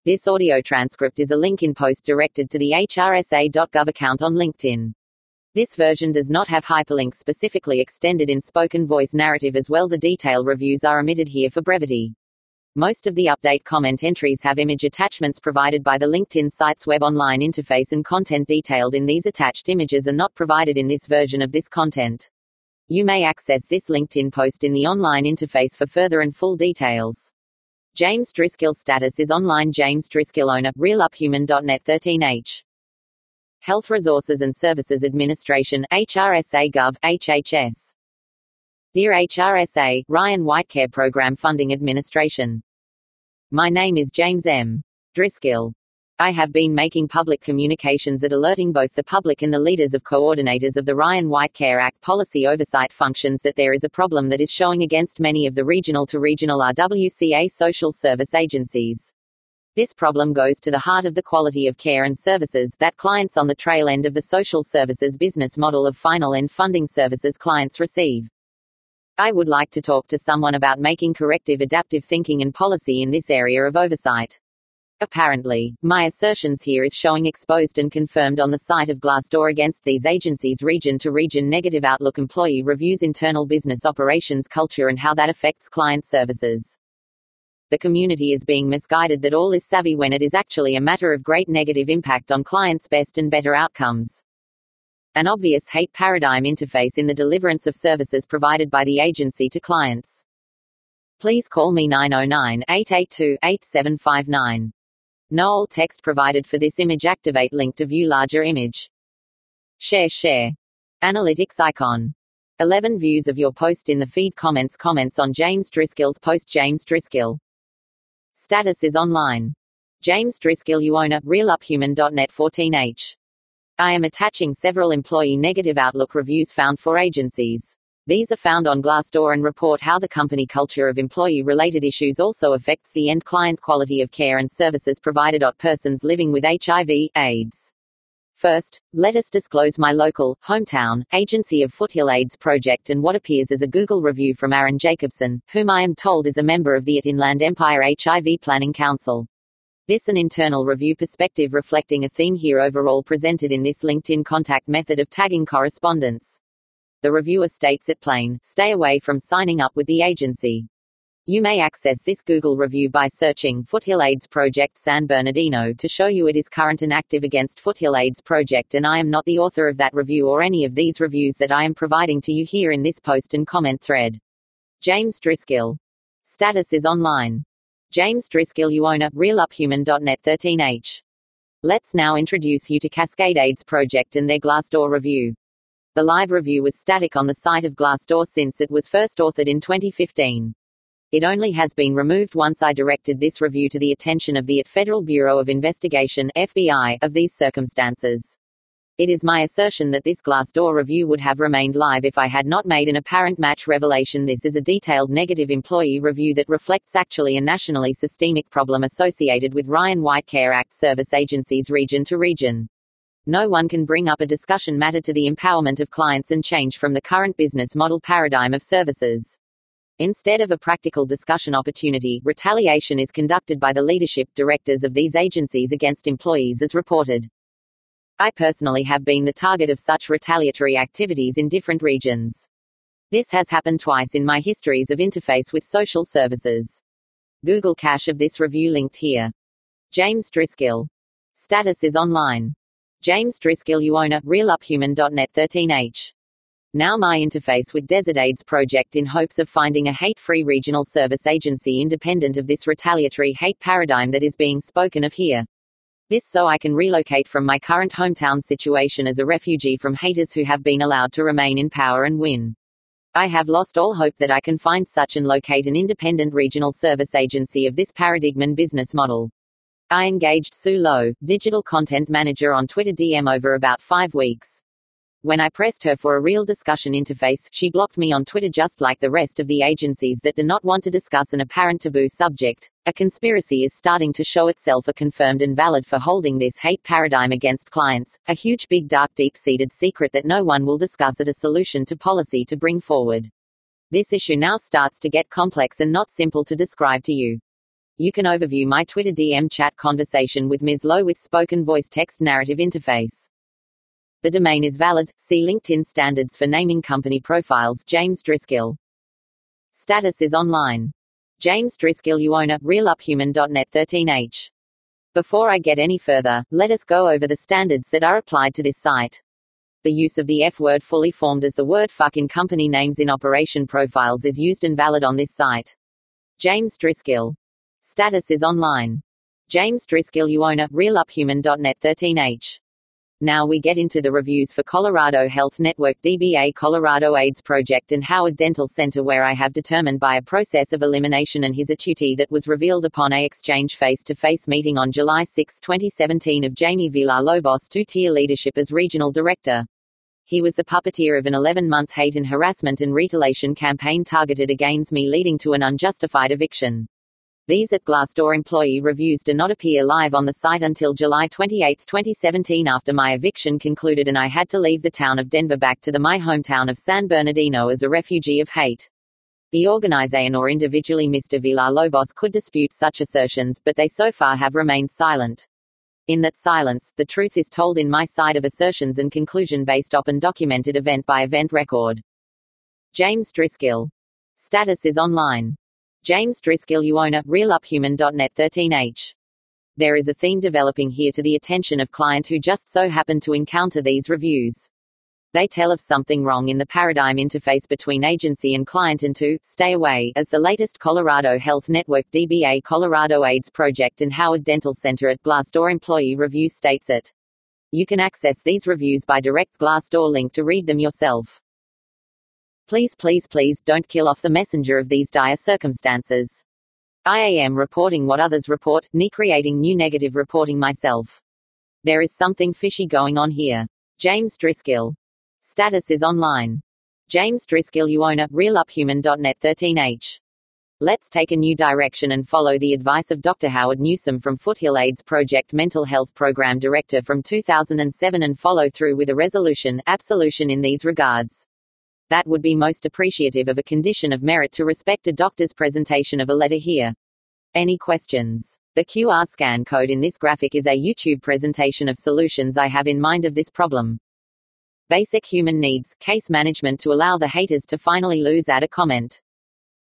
This audio transcript is a link in post directed to the hrsa.gov account on LinkedIn. This version does not have hyperlinks specifically extended in spoken voice narrative as well. The detailed reviews are omitted here for brevity. Most of the update comment entries have image attachments provided by the LinkedIn site's web online interface, and content detailed in these attached images are not provided in this version of this content. You may access this LinkedIn post in the online interface for further and full details. James Driscoll status is online. James Driscoll owner, RealUpHuman.net 13H. Health Resources and Services Administration, HRSA Gov, HHS. Dear HRSA, Ryan Whitecare Program Funding Administration. My name is James M. Driscoll. I have been making public communications at alerting both the public and the leaders of coordinators of the Ryan Whitecare Act policy oversight functions that there is a problem that is showing against many of the regional to regional RWCA social service agencies. This problem goes to the heart of the quality of care and services that clients on the trail end of the social services business model of final end funding services clients receive. I would like to talk to someone about making corrective adaptive thinking and policy in this area of oversight. Apparently, my assertions here is showing exposed and confirmed on the site of Glassdoor against these agencies' region-to-region negative outlook employee reviews internal business operations culture and how that affects client services. The community is being misguided that all is savvy when it is actually a matter of great negative impact on clients' best and better outcomes. An obvious hate paradigm interface in the deliverance of services provided by the agency to clients. Please call me 909-882-8759. No alt text provided for this image. Activate link to view larger image. Share. Analytics icon. 11 views of your post in the feed. Comments on James Driscoll's post. James Driscoll. Status is online. James Driscoll you owner, RealUpHuman.net 14H. I am attaching several employee negative outlook reviews found for agencies. These are found on Glassdoor and report how the company culture of employee-related issues also affects the end client quality of care and services provided to persons living with HIV/AIDS. First, let us disclose my local, hometown, agency of Foothill AIDS Project and what appears as a Google review from Aaron Jacobson, whom I am told is a member of the Inland Empire HIV Planning Council. This an internal review perspective reflecting a theme here overall presented in this LinkedIn contact method of tagging correspondence. The reviewer states it plain, stay away from signing up with the agency. You may access this Google review by searching Foothill AIDS Project San Bernardino to show you it is current and active against Foothill AIDS Project, and I am not the author of that review or any of these reviews that I am providing to you here in this post and comment thread. James Driscoll. Status is online. James Driscoll you owner, RealUpHuman.net 13H. Let's now introduce you to Cascade AIDS Project and their Glassdoor review. The live review was static on the site of Glassdoor since it was first authored in 2015. It only has been removed once I directed this review to the attention of the Federal Bureau of Investigation (FBI) of these circumstances. It is my assertion that this Glassdoor review would have remained live if I had not made an apparent match revelation. This is a detailed negative employee review that reflects actually a nationally systemic problem associated with Ryan Whitecare Act service agencies region to region. No one can bring up a discussion matter to the empowerment of clients and change from the current business model paradigm of services. Instead of a practical discussion opportunity, retaliation is conducted by the leadership directors of these agencies against employees as reported. I personally have been the target of such retaliatory activities in different regions. This has happened twice in my histories of interface with social services. Google cache of this review linked here. James Driscoll. Status is online. James Driscoll you owner, RealUpHuman.net 13H. Now my interface with Desert AIDS Project in hopes of finding a hate-free regional service agency independent of this retaliatory hate paradigm that is being spoken of here. This so I can relocate from my current hometown situation as a refugee from haters who have been allowed to remain in power and win. I have lost all hope that I can find such and locate an independent regional service agency of this paradigm and business model. I engaged Sue Lowe, digital content manager on Twitter DM over about 5 weeks. When I pressed her for a real discussion interface, she blocked me on Twitter just like the rest of the agencies that do not want to discuss an apparent taboo subject. A conspiracy is starting to show itself a confirmed and valid for holding this hate paradigm against clients, a huge big dark deep-seated secret that no one will discuss at a solution to policy to bring forward. This issue now starts to get complex and not simple to describe to you. You can overview my Twitter DM chat conversation with Ms. Lowe with spoken voice text narrative interface. The domain is valid. See LinkedIn standards for naming company profiles. James Driscoll. Status is online. James Driscoll, you owner, realuphuman.net 13H. Before I get any further, let us go over the standards that are applied to this site. The use of the F word fully formed as the word fuck in company names in operation profiles is used and valid on this site. James Driscoll. Status is online. James Driscoll, you owner, realuphuman.net 13H. Now we get into the reviews for Colorado Health Network DBA Colorado AIDS Project and Howard Dental Center, where I have determined by a process of elimination and his attitude that was revealed upon a exchange face-to-face meeting on July 6, 2017 of Jamie Villar-Lobos two-tier leadership as regional director. He was the puppeteer of an 11-month hate and harassment and retaliation campaign targeted against me, leading to an unjustified eviction. These at Glassdoor employee reviews do not appear live on the site until July 28, 2017, after my eviction concluded and I had to leave the town of Denver back to my hometown of San Bernardino as a refugee of hate. The organization or individually Mr. Villar-Lobos could dispute such assertions, but they so far have remained silent. In that silence, the truth is told in my side of assertions and conclusion based upon documented event by event record. James Driscoll. Status is online. James Driscoll, you owner, realuphuman.net 13H. There is a theme developing here to the attention of client who just so happened to encounter these reviews. They tell of something wrong in the paradigm interface between agency and client and to stay away, as the latest Colorado Health Network DBA Colorado AIDS Project and Howard Dental Center at Glassdoor employee review states it. You can access these reviews by direct Glassdoor link to read them yourself. Please don't kill off the messenger of these dire circumstances. I am reporting what others report, me creating new negative reporting myself. There is something fishy going on here. James Driscoll. Status is online. James Driscoll, you owner, realuphuman.net 13H. Let's take a new direction and follow the advice of Dr. Howard Newsom from Foothill AIDS Project Mental Health Program Director from 2007 and follow through with a absolution in these regards. That would be most appreciative of a condition of merit to respect a doctor's presentation of a letter here. Any questions? The QR scan code in this graphic is a YouTube presentation of solutions I have in mind of this problem. Basic human needs, case management to allow the haters to finally lose. Add a comment.